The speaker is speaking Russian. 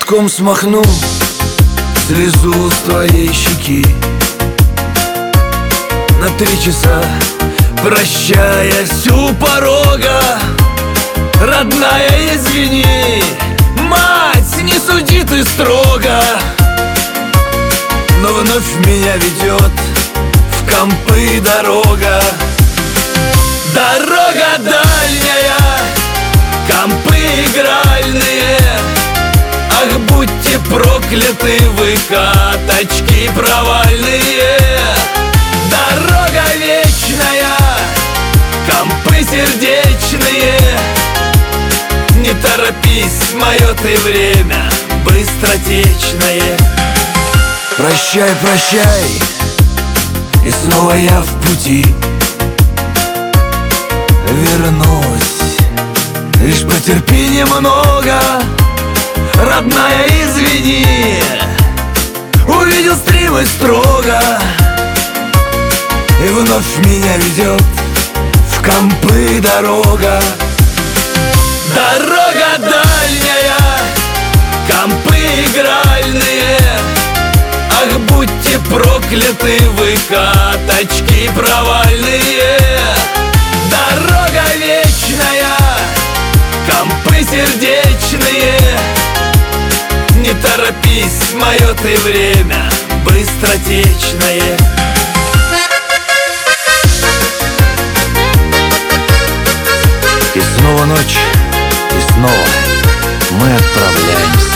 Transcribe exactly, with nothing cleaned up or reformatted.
Платком смахну слезу с твоей щеки. На три часа, прощаясь у порога, родная, извини, мать, не суди ты строго. Но вновь меня ведет в компы дорога. Дорога дальняя, компы игральные. Ах, будьте прокляты вы, каточки провальные. Дорога вечная, компы сердечные. Не торопись, мое ты время быстротечное. Прощай, прощай, и снова я в пути. Вернусь, лишь потерпи немного, родная, извини. Увидел стримы строго, и вновь меня ведет в компы дорога. Дорога дальняя, компы игральные. Ах, будьте прокляты вы, каточки провальные. Дорога вечная, компы сердечные. Не торопись, мое ты время быстротечное. И снова ночь, и снова мы отправляемся